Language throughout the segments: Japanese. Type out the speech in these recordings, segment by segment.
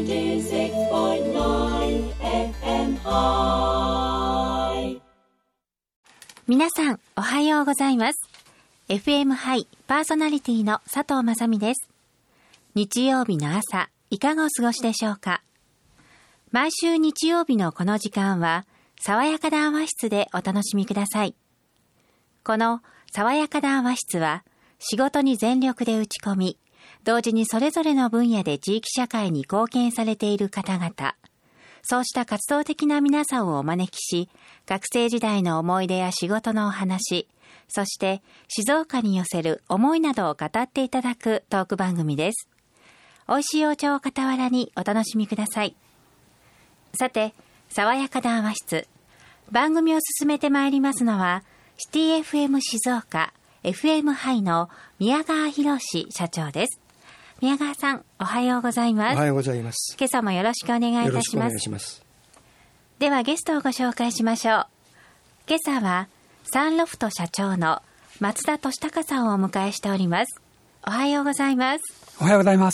96.9 FM ハイ。 皆さんおはようございます。 FM ハイパーソナリティの佐藤雅美です。日曜日の朝いかがお過ごしでしょうか。毎週日曜日のこの時間は爽やか談話室でお楽しみください。この爽やか談話室は仕事に全力で打ち込み、同時にそれぞれの分野で地域社会に貢献されている方々、そうした活動的な皆さんをお招きし、学生時代の思い出や仕事のお話、そして静岡に寄せる思いなどを語っていただくトーク番組です。美味しいお茶を傍らにお楽しみください。さて、爽やか談話室、番組を進めてまいりますのは、シティ FM 静岡、FM ハイの宮川博史社長です。宮川さん、おはようございます。 おはようございます。 今朝もよろしくお願いいたします。 よろしくお願いします。 ではゲストをご紹介しましょう。今朝はサンロフト社長の松田俊孝さんをお迎えしております。おはようございます。 おはようございます。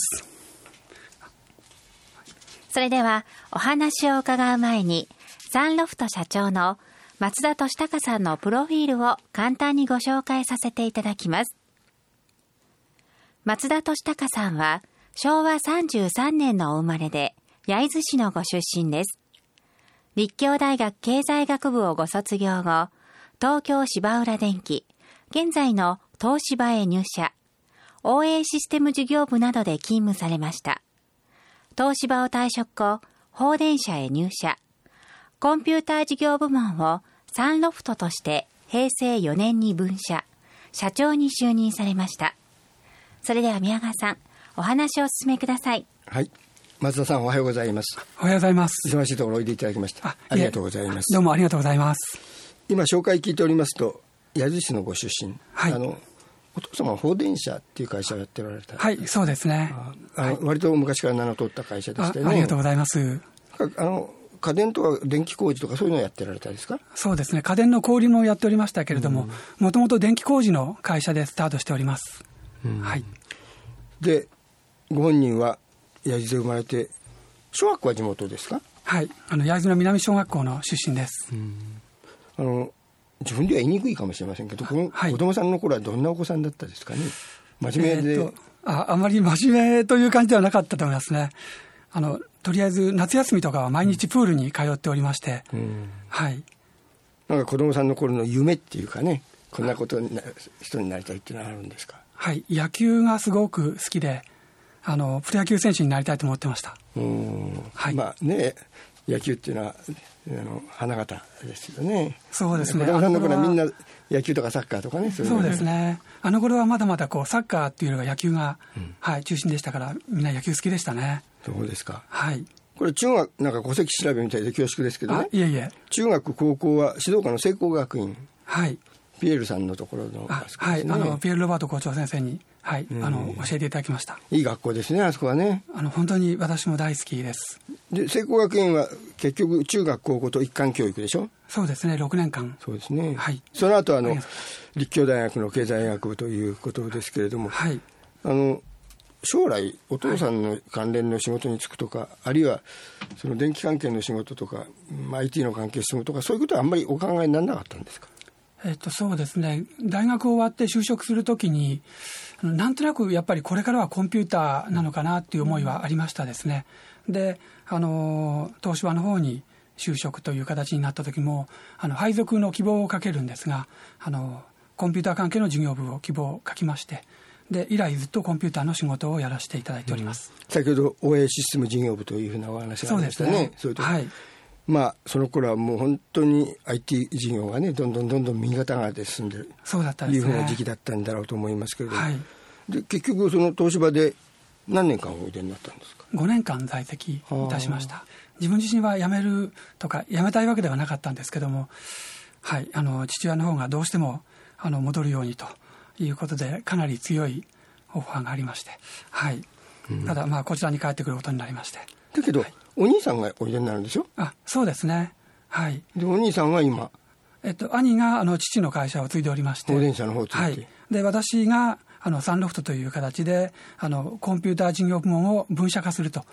それではお話を伺う前に、サンロフト社長の松田俊孝さんのプロフィールを簡単にご紹介させていただきます。松田俊孝さんは昭和33年のお生まれで、焼津市のご出身です。立教大学経済学部をご卒業後、東京芝浦電機、現在の東芝へ入社、OA システム事業部などで勤務されました。東芝を退職後、放電社へ入社、コンピューター事業部門をサンロフトとして平成4年に分社、社長に就任されました。それでは宮川さん、お話をお進めください。 はい、松田さんおはようございます。 おはようございます。 忙しいところおいでいただきました。ありがとうございます。 どうもありがとうございます。 今紹介聞いておりますと、焼津市のご出身、 はい、 お父様は放電社っていう会社をやっておられた。 はい、そうですね。 割と昔から名の通った会社でしてね。 ありがとうございます。 家電とか電気工事とかそういうのをやってられたんですか。 そうですね、家電の小売りもやっておりましたけれども、もともと電気工事の会社でスタートしております。はい。 で、ご本人は焼津で生まれて、小学校は地元ですか。 はい、焼津の南小学校の出身です。 自分では言いにくいかもしれませんけど、 はい、 子供さんの頃はどんなお子さんだったですかね。真面目で、 あまり真面目という感じではなかったと思いますね。とりあえず夏休みとかは毎日プールに通っておりまして、はい、 なんか子供さんの頃の夢っていうかね、こんなことに人になりたいっていうのはあるんですか。 はい、野球がすごく好きで、プロ野球選手になりたいと思ってました。はい、 まあね、野球っていうのは花形ですよね。 そうですね。 子供さんの頃はみんな野球とかサッカーとかね。 そうですね。頃はまだまだサッカーっていうよりは野球が、中心でしたから、みんな野球好きでしたね。 そうですか。 はい。 これ中学なんか戸籍調べみたいで恐縮ですけどね。 いえいえ。 中学高校は静岡の聖光学院。 はい。 ピエールさんのところの、 はい、ピエール・ロバート校長先生に、はい、教えていただきました。 いい学校ですね、あそこはね。 本当に私も大好きです。 で、聖光学院は結局中学高校と一貫教育でしょ。 そうですね、6年間。 そうですね。 はい。 その後立教大学の経済学部ということですけれども、 はい。 将来お父さんの関連の仕事に就くとか、あるいはその電気関係の仕事とか、IT の関係仕事とか、そういうことはあんまりお考えにならなかったんですか。 そうですね、大学終わって就職するときになんとなくやっぱりこれからはコンピューターなのかなっていう思いはありましたですね。で、東芝の方に就職という形になった時も配属の希望をかけるんですが、コンピューター関係の事業部を希望を書きまして、で以来ずっとコンピューターの仕事をやらせていただいております。 先ほど OA システム事業部というふうなお話がありましたね。 そうですね。はい。 その頃はもう本当に IT 事業がね、どんどん右肩上がりで進んでる、 そうだったんですね、 いうふうな時期だったんだろうと思いますけれども、 はい、 で結局その東芝で何年間おいでになったんですか。 5年間在籍いたしました。自分自身は辞めるとか辞めたいわけではなかったんですけども、はい、父親の方がどうしても戻るようにということで、かなり強いオファーがありまして、はい、ただこちらに帰ってくることになりまして。 だけど、はい、お兄さんがおいでになるんでしょ。 そうですね。はい。 でお兄さんは今、 兄が父の会社を継いでおりまして、 放電社の方を継いで、 はい、で私がサンロフトという形でコンピューター事業部門を分社化すると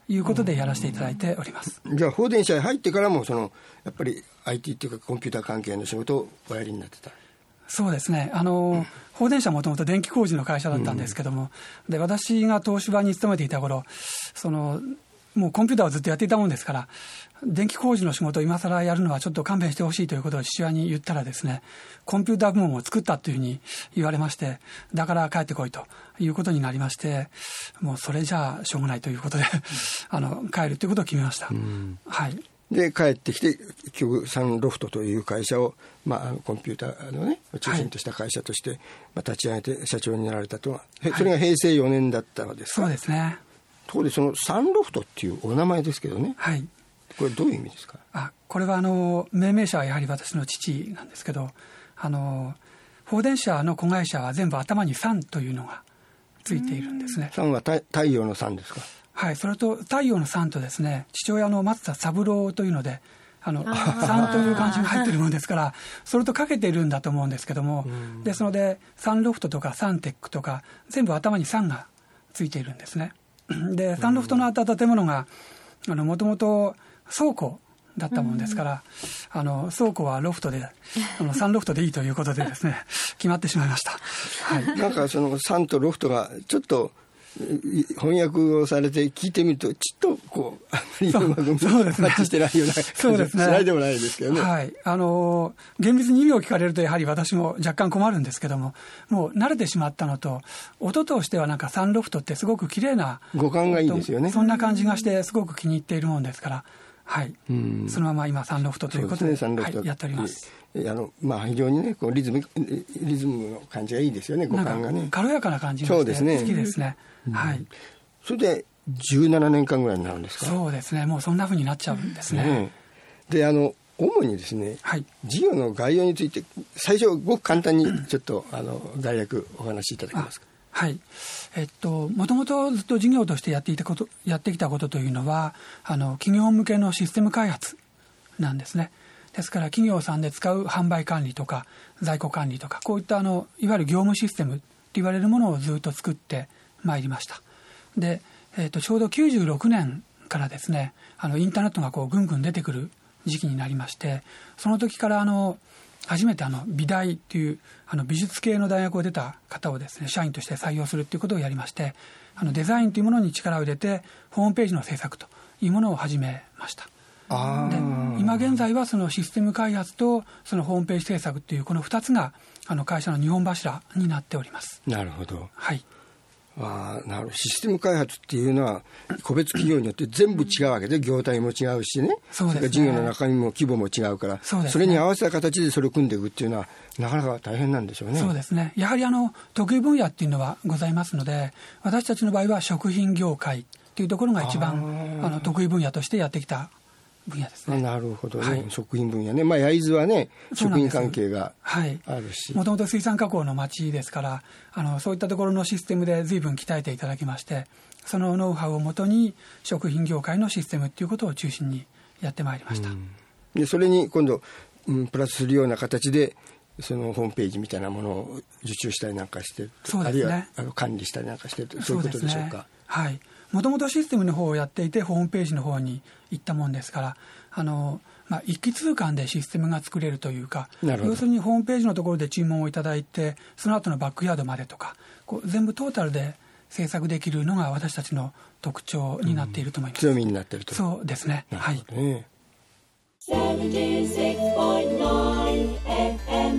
いうことでやらせていただいております。 じゃあ放電社へ入ってからもやっぱり IT っていうかコンピューター関係の仕事をおやりになってた？ そうですね、放電社はもともと電気工事の会社だったんですけども、で私が東芝に勤めていた頃、もうコンピューターをずっとやっていたもんですから、電気工事の仕事を今更やるのはちょっと勘弁してほしいということを父親に言ったらですね、コンピューター部門を作ったというふうに言われまして、だから帰ってこいということになりまして、もうそれじゃあしょうがないということで帰るということを決めました。はい。 で帰ってきて結局サンロフトという会社を、コンピューターのね中心とした会社として、立ち上げて社長になられたとは、それが平成4年だったのですか？ そうですね。 ところでそのサンロフトっていうお名前ですけどね、 はい、 これどういう意味ですか？ これは命名者はやはり私の父なんですけど、放電社の子会社は全部頭にサンというのがついているんですね。 サンは太陽のサンですか？ はい、それと太陽のサンとですね、父親の松田三郎というのでサンという漢字が入っているものですから、それとかけているんだと思うんですけども、ですのでサンロフトとかサンテックとか全部頭にサンがついているんですね。でサンロフトのあった建物がもともと倉庫だったものですから、倉庫はロフトでサンロフトでいいということでですね決まってしまいました。はい、 なんかそのサンとロフトがちょっと翻訳をされて聞いてみるとちょっとあんまりうまくマッチしてないような感じしないでもないですけどね。 はい、厳密に意味を聞かれるとやはり私も若干困るんですけども、もう慣れてしまったのと、音としてはなんかサンロフトってすごく綺麗な語感がいいですよね。 そんな感じがしてすごく気に入っているもんですから、はい、そのまま今サンロフトということで、やっております。 非常にねリズムの感じがいいですよね。語感がね軽やかな感じがして好きですね。はい、 それで17年間ぐらいになるんですか？ そうですね、もうそんな風になっちゃうんですね。 で主にですね、事業の概要について最初ごく簡単にちょっと概略お話しいただけますか？ はい、もともとずっと事業としてやってきたことというのは企業向けのシステム開発なんですね。ですから企業さんで使う販売管理とか在庫管理とか、こういったいわゆる業務システムと言われるものをずっと作ってまいりました。で、ちょうど96年からですねインターネットがぐんぐん出てくる時期になりまして、その時から初めて美大っていう美術系の大学を出た方をですね社員として採用するっていうことをやりまして、デザインというものに力を入れてホームページの制作というものを始めました。で今現在はそのシステム開発とそのホームページ制作というこの2つが会社の2本柱になっております。 なるほど。 はい。 システム開発っていうのは個別企業によって全部違うわけで、業態も違うしね、 そうですね、 事業の中身も規模も違うから、それに合わせた形でそれを組んでいくっていうのはなかなか大変なんでしょうね。 そうですね、やはり得意分野っていうのはございますので、私たちの場合は食品業界っていうところが一番得意分野としてやってきた分野ですね。 なるほどね、食品分野ね。焼津はね食品関係があるし、 もともと水産加工の町ですから、そういったところのシステムで随分鍛えていただきまして、そのノウハウをもとに食品業界のシステムっていうことを中心にやってまいりました。 でそれに今度、プラスするような形でそのホームページみたいなものを受注したりなんかして、 そうですね、 あるいは管理したりなんかして、そういうことでしょうか？ はい、もともとシステムの方をやっていてホームページの方に行ったもんですから、一気通貫でシステムが作れるというか、要するにホームページのところで注文をいただいて、その後のバックヤードまでとか全部トータルで制作できるのが私たちの特徴になっていると思います。 強みになっていると。 そうですね。はい。 76.9 FM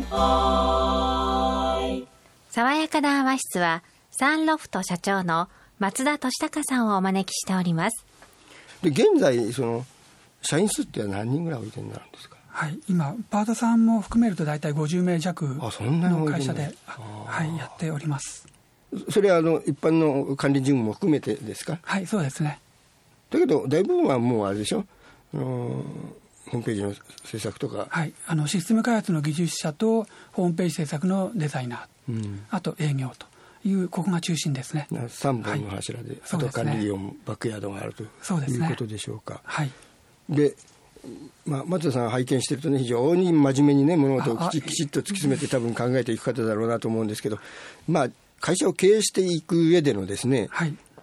爽やか談話室はサンロフト社長の松田俊孝さんをお招きしております。 で現在その社員数って何人ぐらいおいてになるんですか？ はい、今パートさんも含めると大体50名弱の会社でやっております。 それは一般の管理事務も含めてですか？ はい、そうですね。 だけど大部分はもうあれでしょ、ホームページの制作とか、 はい、システム開発の技術者とホームページ制作のデザイナー、あと営業というここが中心ですね。 3本の柱で、あと管理業もバックヤードがあるということでしょうか？ はい。 で松田さん拝見してるとね、非常に真面目にね物事をきちっと突き詰めて多分考えていく方だろうなと思うんですけど、会社を経営していく上でのですね、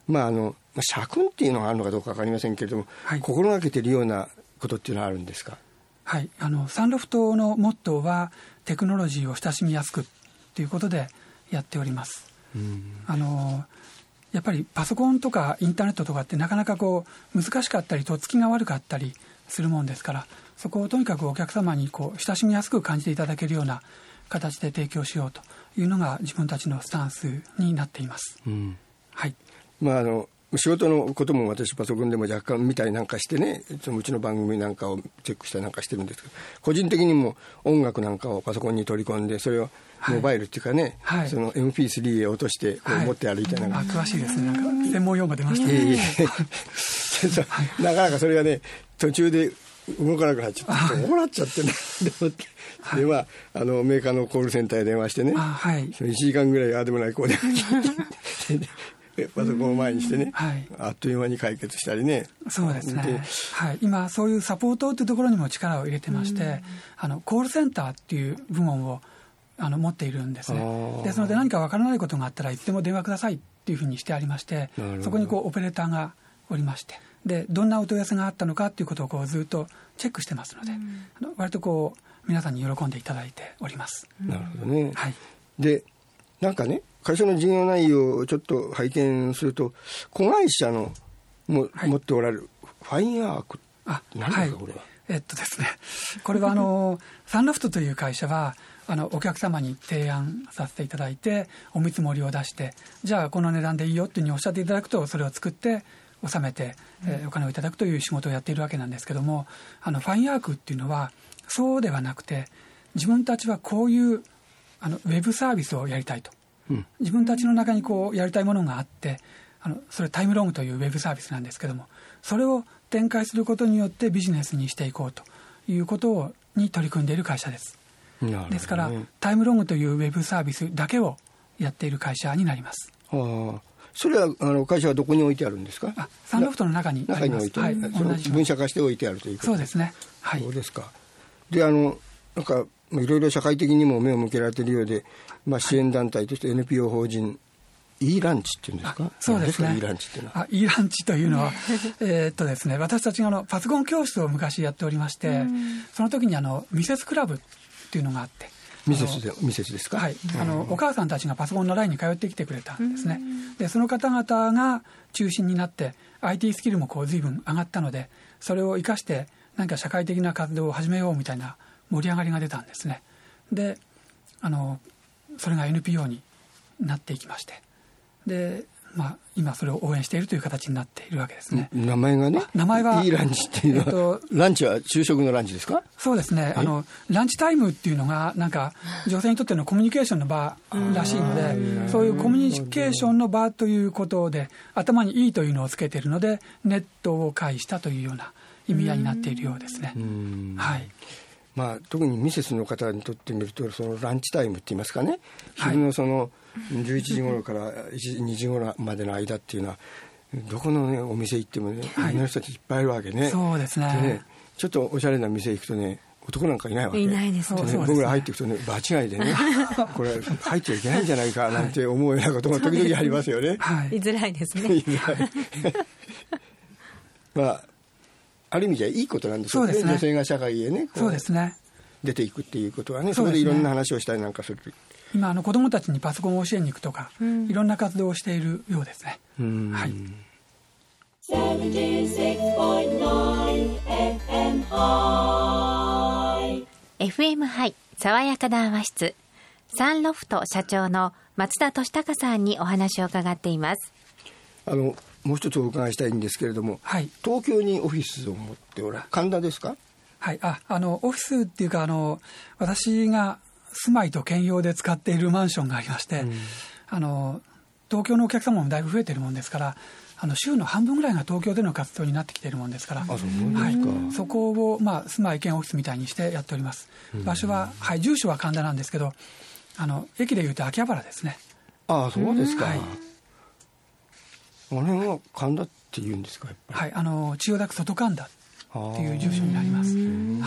社訓っていうのがあるのかどうか分かりませんけれども、 はい、 心がけているようなことっていうのはあるんですか？ はい、サンロフトのモットーはテクノロジーを親しみやすくということでやっております。やっぱりパソコンとかインターネットとかってなかなか難しかったりとっつきが悪かったりするもんですから、そこをとにかくお客様に親しみやすく感じていただけるような形で提供しようというのが自分たちのスタンスになっています。はい、 仕事のことも私パソコンでも若干見たりなんかしてね、うちの番組なんかをチェックしたりなんかしてるんですけど、個人的にも音楽なんかをパソコンに取り込んで、それをモバイルっていうかね、はい、その MP3 へ落として持って歩いたりなんか、 詳しいですね。なんか専門用語出ましたね。 なかなかそれがね、途中で動かなくなっちゃって、怒らっちゃってねで、メーカーのコールセンターへ電話してね、 はい、 1時間ぐらいああでもないこうでもないパソコンを前にしてね、はい、あっという間に解決したりね。 そうですね、はい、今そういうサポートというところにも力を入れてまして、コールセンターっていう部門を持っているんですね。ですので何か分からないことがあったらいつでも電話くださいっていうふうにしてありまして、そこにオペレーターがおりまして、でどんなお問い合わせがあったのかっていうことをずっとチェックしてますので、割と皆さんに喜んでいただいております。 なるほどね、 はい、 でなんかね、会社の事業内容をちょっと拝見すると、子会社の持っておられるファインアークって何ですか、これは。 ですね、これはサンロフトという会社はお客様に提案させていただいて、お見積もりを出して、じゃあこの値段でいいよっていうふうにおっしゃっていただくと、それを作って納めて、お金をいただくという仕事をやっているわけなんですけども、ファインアークっていうのはそうではなくて、自分たちはこういうウェブサービスをやりたいと、自分たちの中にやりたいものがあって、それタイムログというウェブサービスなんですけども、それを展開することによってビジネスにしていこうということに取り組んでいる会社です。ですからタイムログというウェブサービスだけをやっている会社になります。 それは会社はどこに置いてあるんですか？ サンロフトの中にあります。 中に置いてある、はい、分社化して置いてあるということ。 そうですね、はい、 そうですか。でなんかいろいろ社会的にも目を向けられているようで、支援団体として NPO 法人 E ランチっていうんですか？ そうですね。 E ランチっていうのは E ランチというのはですね、私たちがパソコン教室を昔やっておりまして、その時にミセスクラブっていうのがあって、 ミセスですか？ はい、お母さんたちがパソコンの習いに通ってきてくれたんですね。でその方々が中心になって IT スキルも随分上がったので、それを生かして何か社会的な活動を始めようみたいな盛り上がりが出たんですね。でそれが NPO になっていきまして、で今それを応援しているという形になっているわけですね。 名前がね、 名前はいいランチっていうのは、ランチは昼食のランチですか？ そうですね、ランチタイムっていうのがなんか女性にとってのコミュニケーションの場らしいので、そういうコミュニケーションの場ということで頭にいいというのをつけているので、ネットを介したというような意味合いになっているようですね。はい、 特にミセスの方にとってみると、そのランチタイムって言いますかね、昼のその11時頃から2時頃までの間っていうのは、どこの、ね、お店行ってもね、女の人たちいっぱいいるわけね。 そうですね。 でね、ちょっとおしゃれな店行くとね、男なんかいないわけ。 いないですね。 僕ら入っていくとね、場違いでねこれ入っちゃいけないんじゃないかなんて思うようなことも時々ありますよね。 居づらいですね。 居づらいある意味じゃいいことなんでしょうね。女性が社会へね、 そうですね、 出ていくっていうことはね、そこでいろんな話をしたりなんかする。 今子どもたちにパソコンを教えに行くとか、いろんな活動をしているようですね。はい。 FM ハイ爽やか談話室、サンロフト社長の松田俊孝さんにお話を伺っています。 もう一つお伺いしたいんですけれども、 はい、 東京にオフィスを持っておられる神田ですか？ はい、オフィスっていうか私が住まいと兼用で使っているマンションがありまして、東京のお客様もだいぶ増えているもんですから、週の半分ぐらいが東京での活動になってきているもんですから、そこを、住まい兼オフィスみたいにしてやっております。場所は、住所は神田なんですけど、駅でいうと秋葉原ですね。 そうですか。あれは神田っていうんですか？やっぱり、 千代田区外神田っていう住所になります。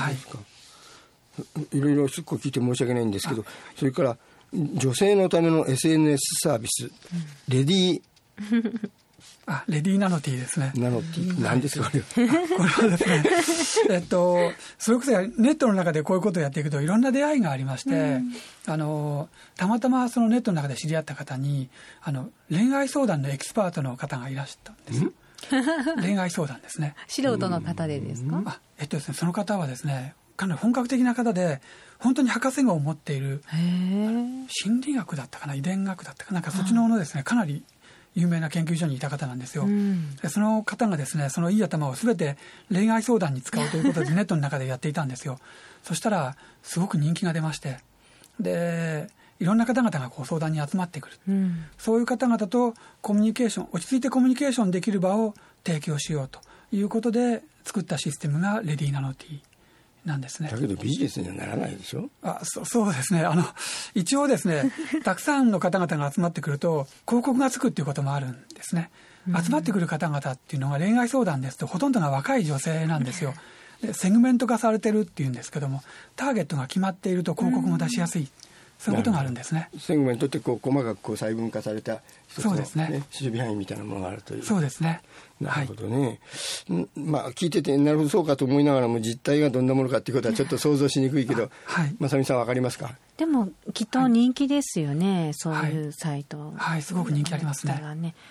いろいろすっごい聞いて申し訳ないんですけど、それから女性のための SNS サービス、レディーレディーナノティですね。 ナノティ何ですかこれこれはですねそれこそネットの中でこういうことをやっていくといろんな出会いがありまして、たまたまそのネットの中で知り合った方に恋愛相談のエキスパートの方がいらしたんです。恋愛相談ですね。 素人の方でですか？ ですね、その方はですねかなり本格的な方で本当に博士号を持っている心理学だったかな遺伝学だったかなんかそっちのものですね、かなり有名な研究所にいた方なんですよ。でその方がですねそのいい頭を全て恋愛相談に使うということでネットの中でやっていたんですよ。そしたらすごく人気が出まして、でいろんな方々がこう相談に集まってくる、そういう方々とコミュニケーション落ち着いてコミュニケーションできる場を提供しようということで作ったシステムがレディーナノティなんですね。 だけどビジネスにはならないでしょ。 そうですね。一応ですねたくさんの方々が集まってくると広告がつくっていうこともあるんですね。集まってくる方々っていうのが恋愛相談ですとほとんどが若い女性なんですよ。でセグメント化されてるっていうんですけども、ターゲットが決まっていると広告も出しやすい、そういうことがあるんですね。 セグメントって細かく細分化された一つの、 そうですね、 守備範囲みたいなものがあるという。 そうですね。 なるほどね、聞いててなるほどそうかと思いながらも実態がどんなものかっていうことはちょっと想像しにくいけど、正美さん分かりますか？でもきっと人気ですよね、そういうサイト。 すごく人気ありますね。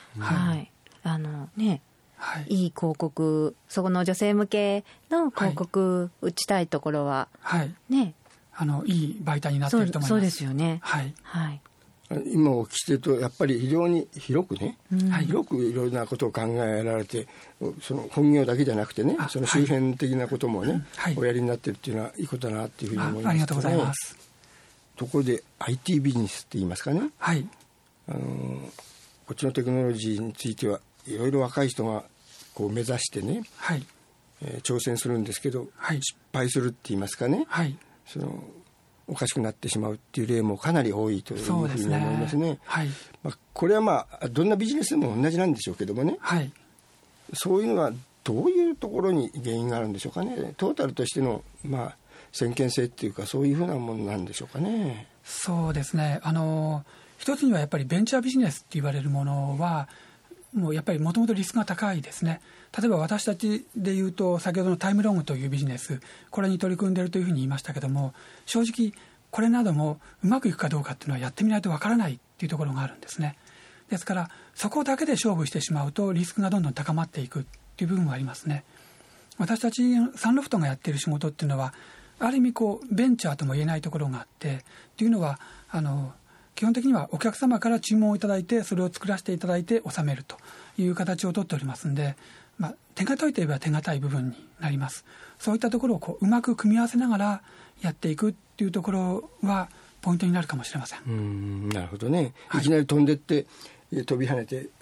いい広告、そこの女性向けの広告打ちたいところは、いい媒体になっていると思います。 そうですよね。 今お聞きしてるとやっぱり非常に広くね、広くいろいろなことを考えられて、その本業だけじゃなくてね、その周辺的なこともね、おやりになってるっていうのはいいことだなっていうふうに思います。 ありがとうございます。 ところで IT ビジネスって言いますかね、こっちのテクノロジーについてはいろいろ若い人がこう目指してね、挑戦するんですけど、失敗するって言いますかね、そのおかしくなってしまうっていう例もかなり多いというふうに思いますね。これはどんなビジネスでも同じなんでしょうけどもね、そういうのはどういうところに原因があるんでしょうかね。トータルとしての先見性っていうかそういうふうなものなんでしょうかね。 そうですね、一つにはやっぱりベンチャービジネスって言われるものはもうやっぱりもともとリスクが高いですね。例えば私たちでいうと先ほどのタイムロングというビジネス、これに取り組んでいるというふうに言いましたけども、正直これなどもうまくいくかどうかっていうのはやってみないとわからないっていうところがあるんですね。ですからそこだけで勝負してしまうとリスクがどんどん高まっていくっていう部分がありますね。私たちサンロフトがやっている仕事っていうのはある意味ベンチャーとも言えないところがあって、っていうのは基本的にはお客様から注文をいただいてそれを作らせていただいて納めるという形をとっておりますので、手堅いといえば手堅い部分になります。そういったところをうまく組み合わせながらやっていくっていうところはポイントになるかもしれません。 なるほどね。いきなり飛んでって飛び跳ねて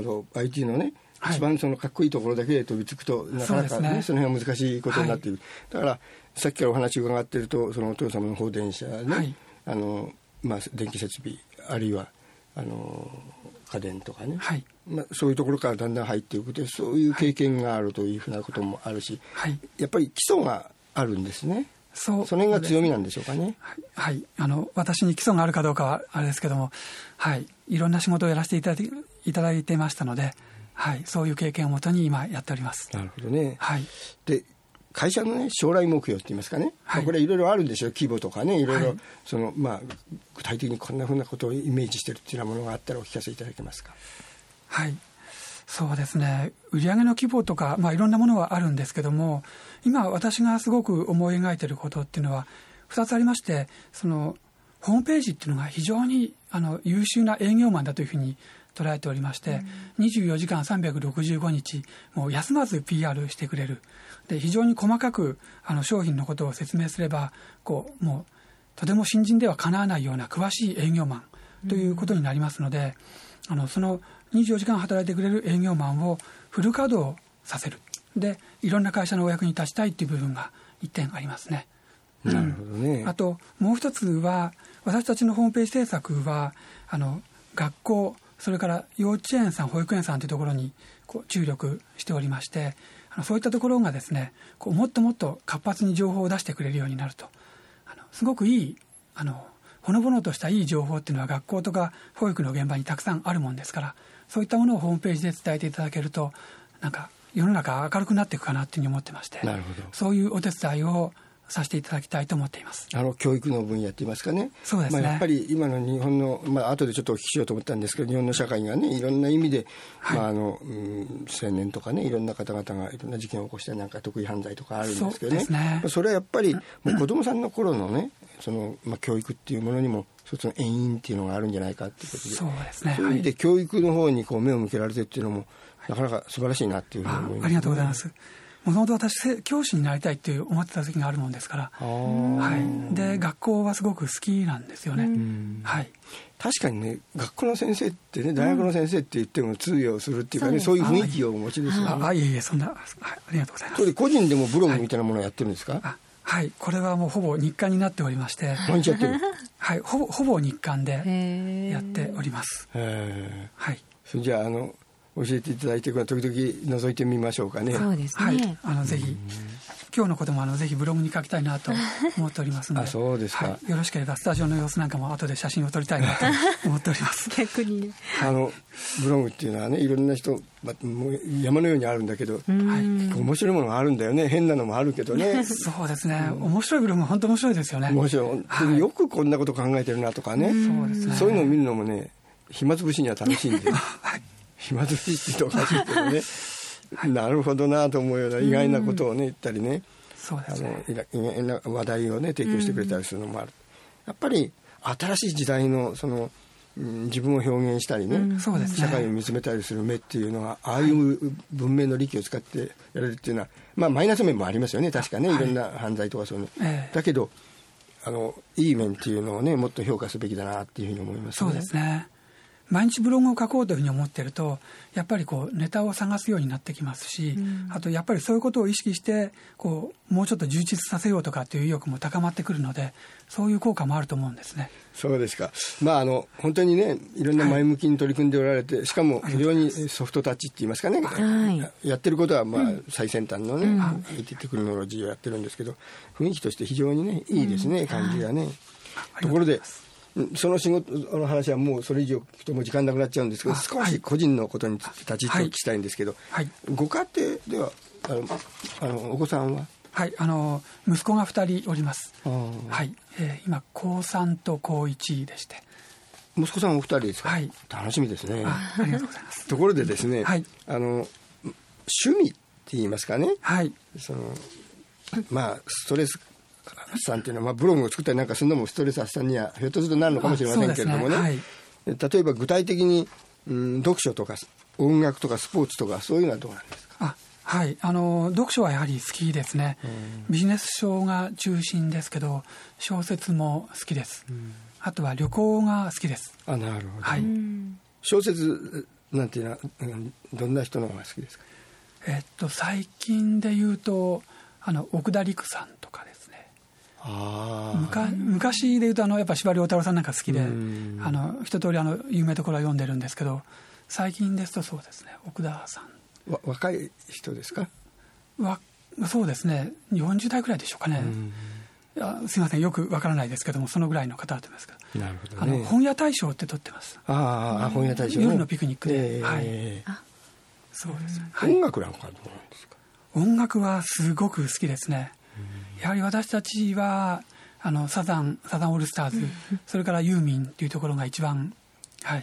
IT のね、一番そのかっこいいところだけで飛びつくとなかなかね、その辺は難しいことになっている。だからさっきからお話を伺っていると、そのお父様の放電車ね、電気設備あるいは家電とかね、そういうところからだんだん入っていくで、そういう経験があるというふうなこともあるし、やっぱり基礎があるんですね。その辺が強みなんでしょうかね。 私に基礎があるかどうかはあれですけども、いろんな仕事をやらせていただいてましたので、そういう経験をもとに今やっております。 なるほどね。で会社のね、将来目標って言いますかね、これいろいろあるんでしょう。規模とかね、いろいろ具体的にこんなふうなことをイメージしてるっていうようなものがあったらお聞かせいただけますか。 そうですね、売上の規模とか、いろんなものはあるんですけども、今私がすごく思い描いていることっていうのは2つありまして、そのホームページっていうのが非常に優秀な営業マンだというふうに捉えておりまして、24時間365日もう休まず PR してくれる。で非常に細かく商品のことを説明すればもうとても新人ではかなわないような詳しい営業マンということになりますので、その24時間働いてくれる営業マンをフル稼働させる。でいろんな会社のお役に立ちたいという部分が一点ありますね。 なるほどね。 あともう一つは、私たちのホームページ制作は学校、それから幼稚園さん、保育園さんというところに注力しておりまして、そういったところがですね、もっともっと活発に情報を出してくれるようになると、すごくいいほのぼのとしたいい情報っていうのは学校とか保育の現場にたくさんあるもんですから、 そういったものをホームページで伝えていただけるとなんか世の中明るくなっていくかなというふうに思ってまして、 なるほど。 そういうお手伝いをさせていただきたいと思っています。 教育の分野って言いますかね。 そうですね。 やっぱり今の日本の、後でちょっとお聞きしようと思ったんですけど、日本の社会がねいろんな意味で、はい、青年とかねいろんな方々がいろんな事件を起こしたりなんか得意犯罪とかあるんですけどね。 それはやっぱりもう子どもさんの頃のねその、教育っていうものにも一つの遠因っていうのがあるんじゃないかっていうことで、 そうですね。 そういう意味で教育の方にこう目を向けられてっていうのもなかなか素晴らしいなっていうふうに思います。 ありがとうございます。もともと私教師になりたいって思ってた時があるもんですから、はい、で学校はすごく好きなんですよね、はい、 確かにね学校の先生ってね大学の先生って言っても通用するっていうかね、そういう雰囲気をお持ちですよね。 いえそんな、はい、ありがとうございます。 それで個人でもブログみたいなものをやってるんですか？ はい、これはもうほぼ日課になっておりまして、 毎日やってるはい、ほぼ日課でやっております。 はい。それじゃあ教えていただいて時々覗いてみましょうかね。 そうですね。 はい、ぜひ今日のこともぜひブログに書きたいなと思っておりますのでそうですか、 はい、よろしければスタジオの様子なんかも後で写真を撮りたいなと思っております逆にねブログっていうのはねいろんな人、もう山のようにあるんだけど、面白いものがあるんだよね。変なのもあるけどねそうですね、面白いブログも本当面白いですよね。 面白い、はい、よくこんなこと考えてるなとかね、 そうですね。 そういうのを見るのもね暇つぶしには楽しいんで、はい、暇つぶしって言うとおかしいけどねなるほどなと思うような意外なことをね言ったりね、 そうですね、 意外な話題をね提供してくれたりするのもある。やっぱり新しい時代のその自分を表現したりね、 そうですね、 社会を見つめたりする目っていうのはああいう文明の利器を使ってやれるっていうのは、マイナス面もありますよね。確かね、いろんな犯罪とかそういうの、だけどいい面っていうのをねもっと評価すべきだなっていうふうに思いますね。 そうですね。毎日ブログを書こうというふうに思っているとやっぱりネタを探すようになってきますし、あとやっぱりそういうことを意識してもうちょっと充実させようとかっていう意欲も高まってくるので、そういう効果もあると思うんですね。 そうですか。本当にねいろんな前向きに取り組んでおられて、しかも非常にソフトタッチって言いますかね、やってることは最先端のね、テクノロジーをやってるんですけど、雰囲気として非常にねいいですね、感じがね。ところでその仕事の話はもうそれ以上聞くともう時間なくなっちゃうんですけど、少し個人のことに立ち入ってお聞きしたいんですけど、ご家庭ではお子さんは？ はい、息子が2人おります。はい、今高3と高1でして。 息子さんお二人ですか？はい、楽しみですね。 ありがとうございます。 ところでですね、 はい、 趣味って言いますかね、 はい、 ストレス発散っていうのは、ブログを作ったりなんかするのもストレス発散にはひょっとするとなるのかもしれませんけれどもね、はい、例えば具体的に、読書とか音楽とかスポーツとかそういうのはどうなんですか？ はい、読書はやはり好きですね。ビジネス書が中心ですけど小説も好きです。あとは旅行が好きです。 なるほど、 はい、 小説なんていうのはどんな人の方が好きですか？ 最近で言うと奥田陸さんとかですね。昔で言うとやっぱ司馬遼太郎さんなんか好きで一通り有名どころは読んでるんですけど、最近ですとそうですね、奥田さん。 若い人ですか？ そうですね、40代くらいでしょうかね。すいません、よくわからないですけども、そのぐらいの方だと思いますけど。 なるほどね。 本屋大賞って取ってます。 本屋大賞、ね、 夜のピクニックで、はい、そうです、はい、 音楽なんかどうなんですか？ 音楽はすごく好きですね。やはり私たちはサザンオールスターズ、それからユーミンというところが一番、はい、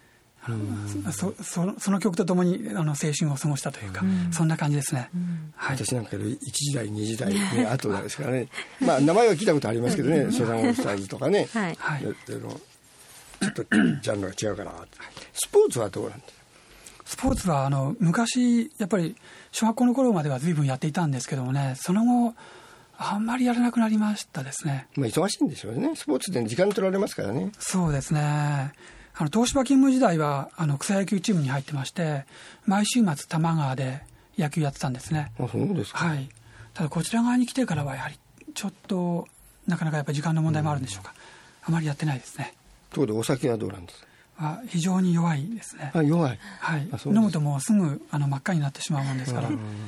その曲とともに青春を過ごしたというか、そんな感じですね。はい、私なんか1時代2時代、ね、後なんですからね名前は聞いたことありますけどねサザンオールスターズとかね、はい、ちょっとジャンルが違うかな。スポーツはどうなんですか？ スポーツは昔やっぱり小学校の頃までは随分やっていたんですけどもね、その後あんまりやらなくなりましたですね。 忙しいんでしょうね。スポーツって時間取られますからね。 そうですね。東芝勤務時代は草野球チームに入ってまして、毎週末多摩川で野球やってたんですね。 そうですか。 はい。ただこちら側に来てからはやはりちょっとなかなかやっぱり時間の問題もあるんでしょうか、あまりやってないですね。 ということでお酒はどうなんですか？ 非常に弱いですね。 弱い。 はい。飲むともうすぐ真っ赤になってしまうもんですから、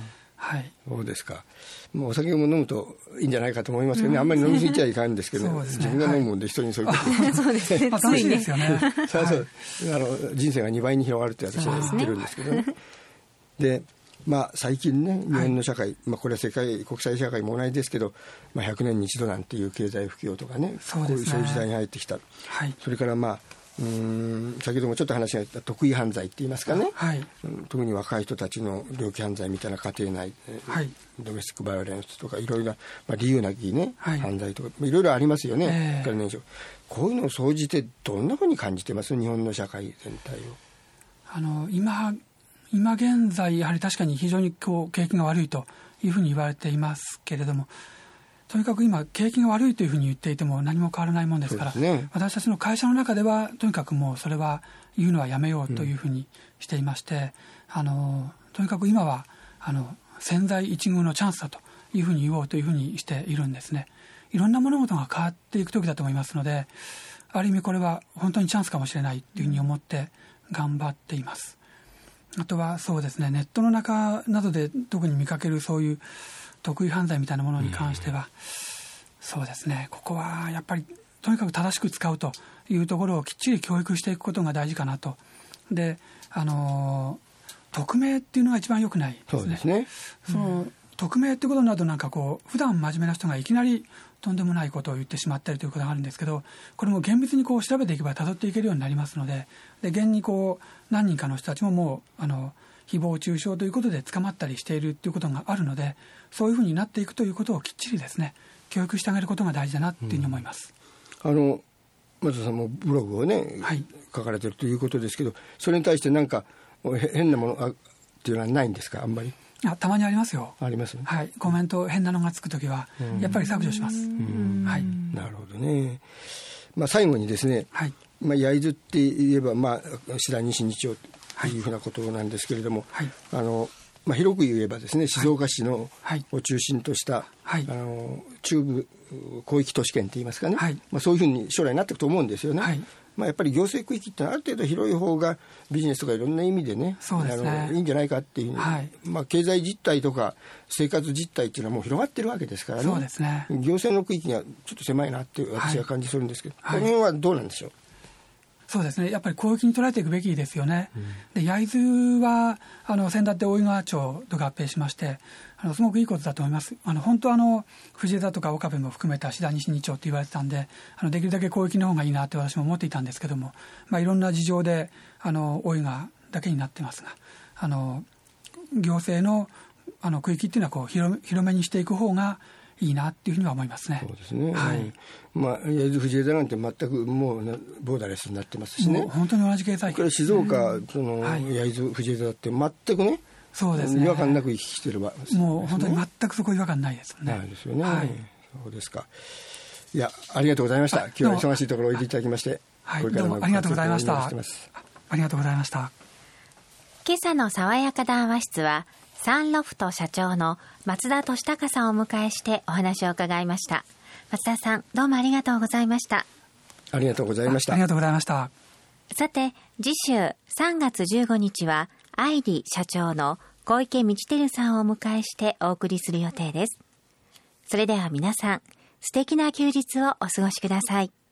はい、 そうですか。もうお酒も飲むといいんじゃないかと思いますけどね、あんまり飲みすぎちゃいかんんですけど、 そうですね、 自分が飲むもんで人にそういうことそうですね。 楽しいですよね。 そうそう、人生が2倍に広がるって私は言ってるんですけどね。で、最近ね、日本の社会、これは国際社会も同じですけど、100年に一度なんていう経済不況とかね、そういう時代に入ってきた。 はい、 それから先ほどもちょっと話があった特異犯罪って言いますかね、 はい、 特に若い人たちの猟奇犯罪みたいな家庭内、はい、ドメスティックバイオレンスとかいろいろな、理由なきね、はい、犯罪とかいろいろありますよね、こういうのを総じてどんなふうに感じてます日本の社会全体を。 今現在やはり確かに非常に景気が悪いというふうに言われていますけれども、とにかく今景気が悪いというふうに言っていても何も変わらないもんですから、ね、私たちの会社の中ではとにかくもうそれは言うのはやめようというふうにしていまして、とにかく今は千載一遇のチャンスだというふうに言おうというふうにしているんですね。いろんな物事が変わっていく時だと思いますので、ある意味これは本当にチャンスかもしれないというふうに思って頑張っています。あとはそうですね、ネットの中などで特に見かけるそういう特異犯罪みたいなものに関しては、そうですね、ここはやっぱりとにかく正しく使うというところをきっちり教育していくことが大事かなと。で、匿名っていうのが一番良くないですね。 そうですね。 その匿名ってことになると普段真面目な人がいきなりとんでもないことを言ってしまったりということがあるんですけど、これも厳密に調べていけば辿っていけるようになりますので、現に何人かの人たちももう誹謗中傷ということで捕まったりしているということがあるので、そういうふうになっていくということをきっちりですね教育してあげることが大事だなというふうに思います。 松田さんもブログをね、 はい、 書かれているということですけど、それに対して何か変なものっていうのはないんですか？あんまり。 たまにありますよ。 あります、ね、 はい、コメント変なのがつくときはやっぱり削除します。はい、 なるほどね。最後にですね、 はい、 焼津って言えば白西日曜というふうなことなんですけれども、はい、広く言えばですね、静岡市のを中心とした、はい、中部広域都市圏って言いますかね、はい、そういうふうに将来になっていくと思うんですよね。はい、やっぱり行政区域ってある程度広い方がビジネスとかいろんな意味でね、 そうですね、 いいんじゃないかっていう、はい、経済実態とか生活実態っていうのはもう広がってるわけですからね。 そうですね、 行政の区域がちょっと狭いなって私は感じするんですけど、はい、この辺はどうなんでしょう？ そうですね、やっぱり広域に捉えていくべきですよね。で、焼津は先だって大井川町と合併しましてすごくいいことだと思います。本当藤枝とか岡部も含めた志田西2町と言われてたんで、できるだけ広域の方がいいなって私も思っていたんですけども、いろんな事情で大井川だけになってますが、行政の区域っていうのは広めにしていく方がいいなっていうふうには思いますね。 そうですね、 はい、 焼津藤枝なんて全くもうボーダレスになってますしね。 もう本当に同じ経済これ静岡、焼津藤枝だって全くね、 そうですね、 違和感なく行き来してるわ、ね、 もう本当に全くそこ違和感ないですよね。 ないですよね、 はい、 そうですか。いや、ありがとうございました。今日は忙しいところおいでいただきまして、 はい、どうもありがとうございました。ありがとうございました。 今朝の爽やか談話室はサンロフト社長の松田俊孝さんをお迎えしてお話を伺いました。松田さん、どうもありがとうございました。 ありがとうございました。 ありがとうございました。 さて、次週3月15日はアイリ社長の小池道輝さんをお迎えしてお送りする予定です。それでは皆さん、素敵な休日をお過ごしください。